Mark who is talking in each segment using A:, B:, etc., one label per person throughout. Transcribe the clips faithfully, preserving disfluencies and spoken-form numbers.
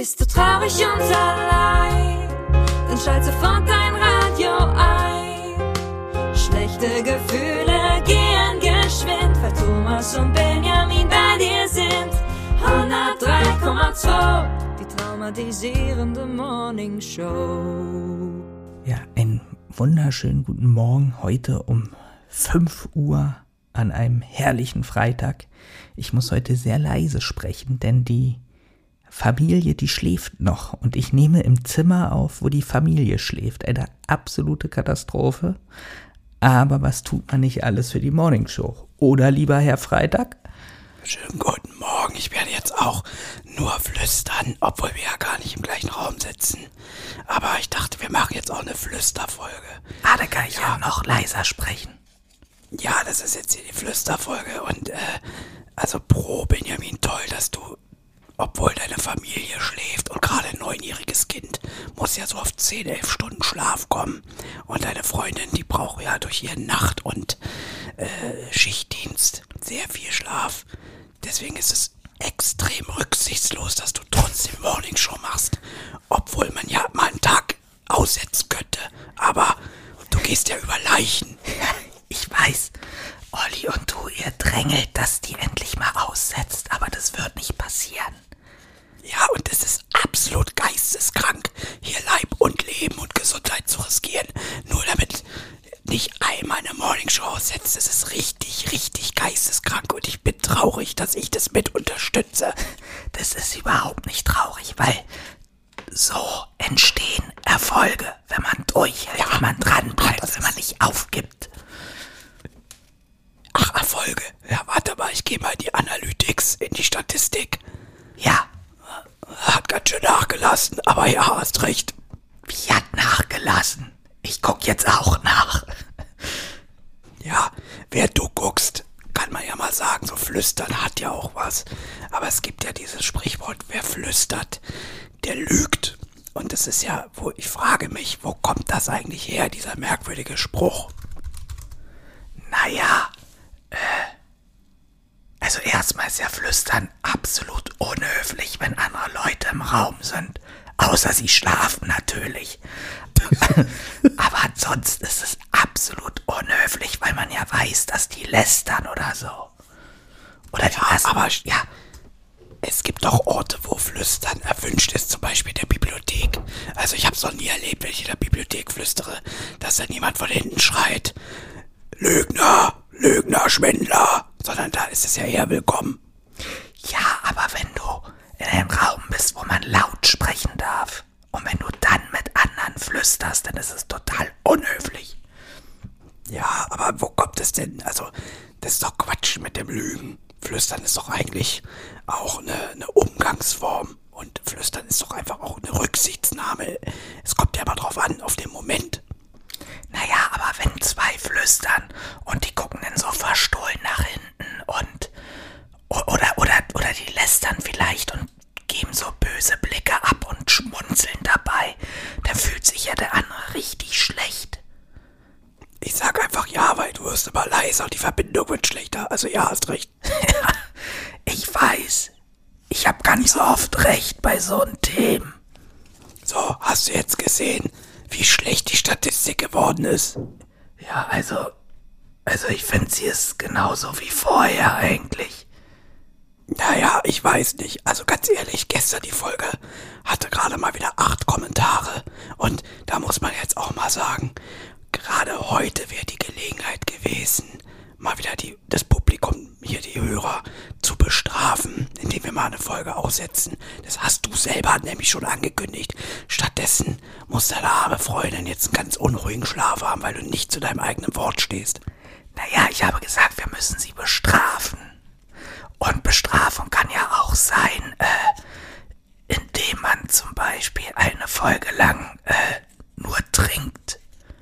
A: Bist du traurig und allein, dann schalt sofort dein Radio ein. Schlechte Gefühle gehen geschwind, weil Thomas und Benjamin bei dir sind. hundertdrei Komma zwei, die traumatisierende Morning Show.
B: Ja, einen wunderschönen guten Morgen heute um fünf Uhr an einem herrlichen Freitag. Ich muss heute sehr leise sprechen, denn die Familie, die schläft noch und ich nehme im Zimmer auf, wo die Familie schläft. Eine absolute Katastrophe. Aber was tut man nicht alles für die Morningshow? Oder, lieber Herr Freitag?
C: Schönen guten Morgen. Ich werde jetzt auch nur flüstern, obwohl wir ja gar nicht im gleichen Raum sitzen. Aber ich dachte, wir machen jetzt auch eine Flüsterfolge.
B: Ah, da kann ich ja, ja noch leiser sprechen.
C: Ja, das ist jetzt hier die Flüsterfolge. Und, äh, also pro Benjamin, toll, dass du, obwohl deine Familie schläft und gerade ein neunjähriges Kind muss ja so auf zehn, elf Stunden Schlaf kommen. Und deine Freundin, die braucht ja durch ihren Nacht- und äh, Schichtdienst sehr viel Schlaf. Deswegen ist es extrem rücksichtslos, dass du trotzdem Morningshow machst. Obwohl man ja mal einen Tag aussetzen könnte. Aber du gehst ja über Leichen.
B: Ich weiß, Olli und du, ihr drängelt, dass die endlich mal aussetzt. Aber das wird nicht passieren.
C: Ja, und es ist absolut geisteskrank, hier Leib und Leben und Gesundheit zu riskieren, nur damit nicht einmal eine Morningshow aussetzt. Das ist richtig, richtig geisteskrank und ich bin traurig, dass ich das mit unterstütze.
B: Das ist überhaupt nicht traurig, weil so entstehen Erfolge, wenn man durchhält, ja, wenn man dranbleibt, wenn man nicht aufgibt.
C: Ach, Erfolge. Ja, warte mal, ich gehe mal in die Analytics, in die Statistik.
B: Ja.
C: Hat ganz schön nachgelassen, aber ja, hast recht.
B: Wie hat nachgelassen? Ich guck jetzt auch nach.
C: Ja, wer du guckst, kann man ja mal sagen, so flüstern hat ja auch was. Aber es gibt ja dieses Sprichwort, wer flüstert, der lügt. Und das ist ja, wo ich frage mich, wo kommt das eigentlich her, dieser merkwürdige Spruch?
B: Naja, äh... Also erstmal ist ja Flüstern absolut unhöflich, wenn andere Leute im Raum sind. Außer sie schlafen natürlich. Aber ansonsten ist es absolut unhöflich, weil man ja weiß, dass die lästern oder so. Oder die
C: ja,
B: lassen,
C: aber
B: ja.
C: Es gibt doch Orte, wo Flüstern erwünscht ist, zum Beispiel in der Bibliothek. Also ich habe es noch nie erlebt, wenn ich in der Bibliothek flüstere, dass dann jemand von hinten schreit, Lügner, Lügner, Schwindler. Sondern da ist es ja eher willkommen.
B: Ja, aber wenn du in einem Raum bist, wo man laut sprechen darf und wenn du dann mit anderen flüsterst, dann ist es total unhöflich.
C: Ja, aber wo kommt es denn? Also, das ist doch Quatsch mit dem Lügen. Flüstern ist doch eigentlich auch eine, eine Umgangsform. Und Flüstern ist doch einfach auch eine Rücksichtsnahme. Es kommt ja immer drauf an, auf den Moment.
B: Naja, aber wenn zwei flüstern und die gucken dann so verstohlen nach hinten und oder, oder, oder die lästern vielleicht und geben so böse Blicke ab und schmunzeln dabei, dann fühlt sich ja der andere richtig schlecht.
C: Ich sag einfach ja, weil du wirst immer leiser und die Verbindung wird schlechter. Also ja, hast recht.
B: Ich weiß. Ich hab ganz oft recht bei so einem Themen.
C: So, hast du jetzt gesehen, wie schlecht die Statistik geworden ist?
B: Ja, also, also ich finde, sie ist genauso wie vorher eigentlich.
C: Naja, ich weiß nicht. Also ganz ehrlich, gestern die Folge hatte gerade mal wieder acht Kommentare. Und da muss man jetzt auch mal sagen, gerade heute wäre die Gelegenheit gewesen, mal wieder die, das Publikum, hier die Hörer, zu bestrafen, indem wir mal eine Folge aussetzen. Das hast du selber nämlich schon angekündigt. Stattdessen muss deine arme Freundin jetzt einen ganz unruhigen Schlaf haben, weil du nicht zu deinem eigenen Wort stehst.
B: Naja, ich habe gesagt, wir müssen sie bestrafen. Und Bestrafung kann ja auch sein, äh, indem man zum Beispiel eine Folge lang äh, nur trinkt.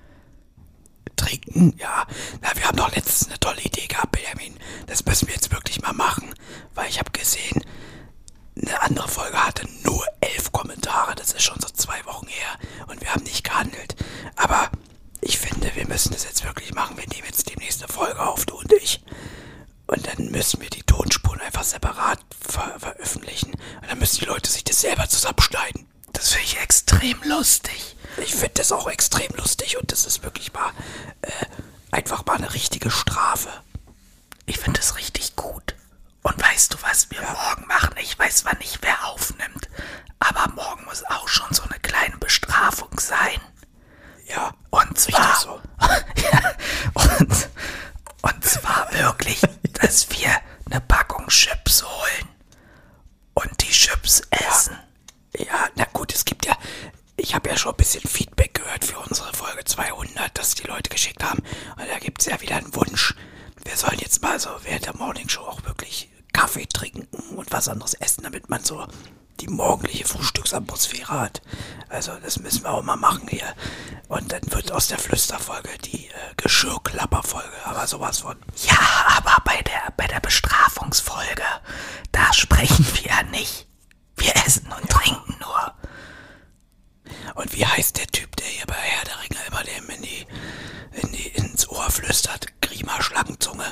C: Trinken? Ja. Na, wir haben doch letztens eine tolle Idee gehabt, Benjamin. Das müssen wir jetzt wirklich mal machen. Weil ich habe gesehen, eine andere Folge hatte nur elf Kommentare. Das ist schon so zwei Wochen her. Und wir haben nicht gehandelt. Aber ich finde, wir müssen das jetzt wirklich machen. Wir nehmen jetzt demnächst eine Folge auf, du und ich. Und dann müssen wir die Tonspuren einfach separat ver- veröffentlichen. Und dann müssen die Leute Leute sich das selber zusammenschneiden.
B: Das finde ich extrem lustig.
C: Ich finde das auch extrem lustig und das ist wirklich mal äh, einfach mal eine richtige Strafe.
B: Ich finde es richtig gut. Und weißt du, was wir ja. morgen machen? Ich weiß zwar nicht, wer aufnimmt, aber morgen muss auch schon so eine kleine Bestrafung sein.
C: Ja,
B: und zwar,
C: so.
B: ja, und, und zwar wirklich, dass wir eine Packung Chips holen und die Chips essen.
C: Ja, ja, na gut, es gibt ja, ich habe ja schon ein bisschen Feedback gehört für unsere Folge zweihundert, das die Leute geschickt haben. Und da gibt es ja wieder einen Wunsch. Wir sollen jetzt mal so während der Morningshow auch wirklich Kaffee trinken und was anderes essen, damit man so die morgendliche Frühstücksatmosphäre hat. Also das müssen wir auch mal machen hier. Und dann wird aus der Flüsterfolge die äh, Geschirrklapperfolge, aber sowas von.
B: Ja, aber bei der, bei der Bestrafungsfolge, da sprechen wir ja nicht. Wir essen und ja. trinken nur.
C: Und wie heißt der Typ, der hier bei Herr der Ringe immer dem in die, in die, ins Ohr flüstert? Grima Schlangenzunge.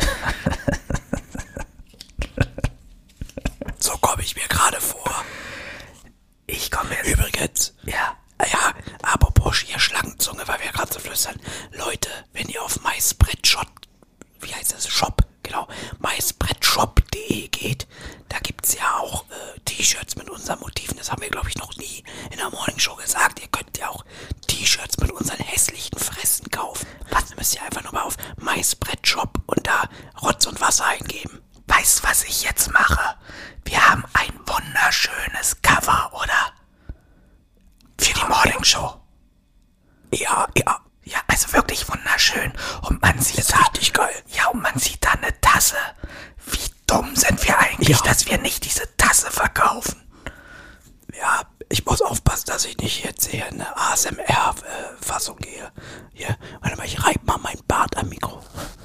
C: So komme ich mir gerade vor.
B: Ich komme mir...
C: Übrigens,
B: ja,
C: ja, apropos hier Schlangenzunge, weil wir gerade so flüstern. Leute, wenn ihr auf MySpreadshop, wie heißt das? Shop, genau, MySpreadshop punkt de geht, da gibt's ja auch äh, T-Shirts mit unseren Motiven. Das haben wir, glaube ich, noch nie in der Morningshow gesagt. Ihr könnt ja auch T-Shirts mit unseren hässlichen Fressen kaufen. Was müsst ihr einfach nur mal auf MySpreadshop und da Rotz und Wasser eingeben.
B: Weißt du, was ich jetzt mache? Wir haben ein wunderschönes Cover, oder? Für die Morningshow.
C: Ja, ja.
B: Ja, also wirklich wunderschön. Und man sieht
C: ist
B: da...
C: richtig geil.
B: Ja, und man sieht da eine Tasse. Wie dumm sind wir eigentlich,
C: ja.
B: dass wir nicht diese Tasse verkaufen?
C: Ja, ich muss aufpassen, dass ich nicht jetzt hier in eine A S M R-Fassung gehe. Hier, warte mal, ich reibe mal mein Bart am Mikro.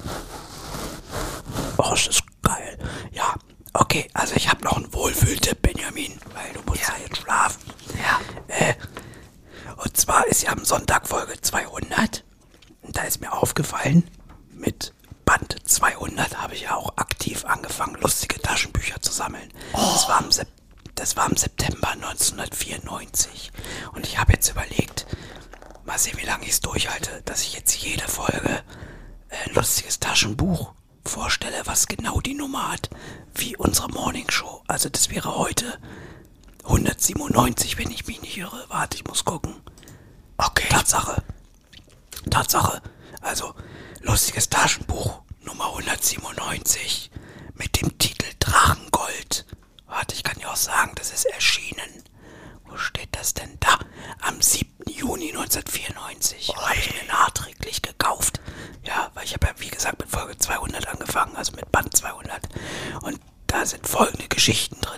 C: Oh, das ist geil. Ja, okay, also ich habe noch einen Wohlfühltipp, Benjamin, weil du musst ja, ja jetzt schlafen.
B: Ja.
C: Äh, und zwar ist ja am Sonntag Folge zweihundert. Und da ist mir aufgefallen, mit Band zweihundert habe ich ja auch aktiv angefangen, lustige Taschenbücher zu sammeln. Oh. Das war im Sep- das war im September neunzehnhundertvierundneunzig. Und ich habe jetzt überlegt, mal sehen, wie lange ich es durchhalte, dass ich jetzt jede Folge ein äh, lustiges Taschenbuch vorstelle, was genau die Nummer hat, wie unsere Morningshow. Also das wäre heute hundertsiebenundneunzig, wenn ich mich nicht irre. Warte, ich muss gucken.
B: Okay.
C: Tatsache. Tatsache. Also, lustiges Taschenbuch Nummer hundertsiebenundneunzig mit dem Titel Drachengold. Warte, ich kann ja auch sagen, das ist erschienen. Wo steht das denn da? Am siebten Juni neunzehnhundertvierundneunzig. Habe ich mir nachträglich gekauft. Ja, weil ich habe ja, wie gesagt, mit Folge zweihundert angefangen, also mit Band zweihundert. Und da sind folgende Geschichten drin.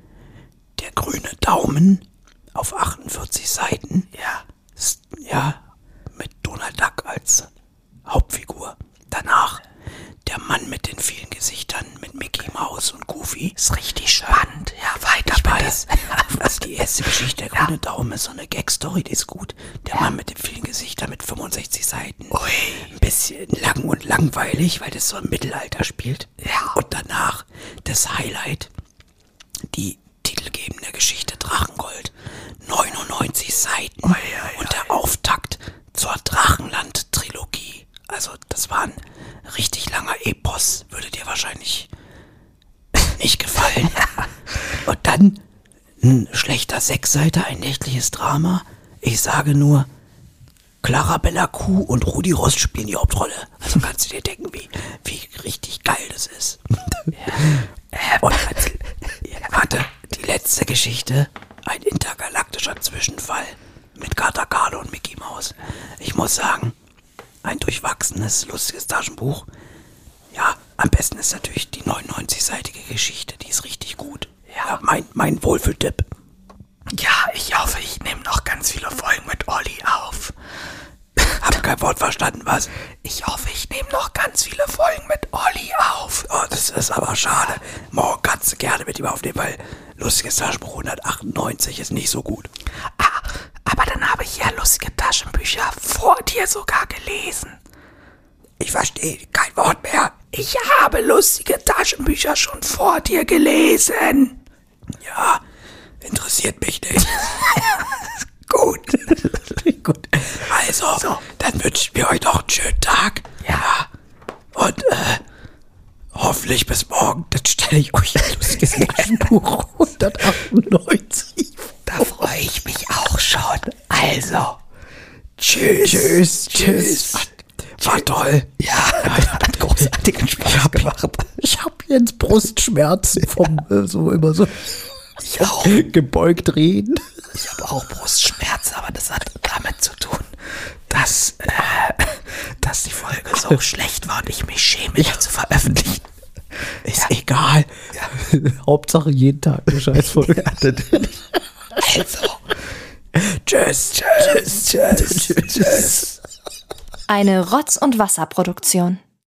C: Der grüne Daumen auf achtundvierzig Seiten.
B: Ja.
C: Ist, ja, mit Donald Duck als Hauptfigur. Danach der Mann mit den vielen Gesichtern mit Mickey Mouse und Goofy.
B: Ist richtig spannend. Ja, weiter
C: ich
B: bitte.
C: Weiß, das ist die erste Geschichte. Der grüne ja. Daumen ist so eine Gag-Story, die ist gut. Der ja. Mann mit den vielen Gesichtern mit fünfundsechzig Seiten.
B: Ui.
C: Ein bisschen lang und langweilig, weil das so im Mittelalter spielt.
B: Ja.
C: Und danach das Highlight, die titelgebende Geschichte Drachengold. neunundneunzig Seiten.
B: Ui, ui,
C: und der Auftakt zur Drachenland-Trilogie. Also das war ein richtig langer Epos. Würde dir wahrscheinlich nicht gefallen. Und dann ein schlechter Sechsseiter, ein nächtliches Drama. Ich sage nur, Clarabella Kuh und Rudi Rost spielen die Hauptrolle. Also kannst du dir denken, wie, wie richtig geil das ist. Und als, ja, warte, die letzte Geschichte, ein intergalaktischer Zwischenfall mit Katakalo und Mickey Mouse. Ich muss sagen, ein durchwachsenes, lustiges Taschenbuch. Ja, am besten ist natürlich die neunundneunzig-seitige Geschichte, die ist richtig gut. Ja, mein, mein Wohlfühltipp.
B: Ja, ich hoffe, ich nehme noch ganz viele Folgen mit Olli auf.
C: Hab kein Wort verstanden, was?
B: Ich hoffe, ich nehme noch ganz viele Folgen mit Olli auf.
C: Oh, das ist aber schade. Morgen kannst du gerne mit ihm aufnehmen, weil lustiges Taschenbuch hundertachtundneunzig ist nicht so gut.
B: Ah, aber dann habe ich ja lustige Taschenbücher vor dir sogar gelesen.
C: Ich verstehe kein Wort mehr.
B: Ich habe lustige Taschenbücher schon vor dir gelesen.
C: Ja, interessiert mich nicht.
B: Gut.
C: Gut. Also, so. Dann wünschen wir euch noch einen schönen Tag.
B: Ja.
C: Und äh, hoffentlich bis morgen. Dann stelle ich euch ein lustiges Buch hundertachtundneunzig.
B: Da freue ich mich auch schon. Also,
C: Tschüss. Tschüss. Tschüss. War, war toll.
B: ja, hat großartigen Spaß gemacht.
C: Ich habe jetzt Brustschmerzen vom äh, so immer so
B: Ich auch.
C: gebeugt reden.
B: Ich habe auch Brustschmerzen, aber das hat damit zu tun, dass, äh, dass die Folge so schlecht war und ich mich schäme, die zu veröffentlichen.
C: Ist ja egal. Ja. Hauptsache jeden Tag eine Scheißfolge.
B: Ja, natürlich. Also.
C: Tschüss, tschüss, tschüss, tschüss, tschüss.
A: Eine Rotz- und Wasserproduktion.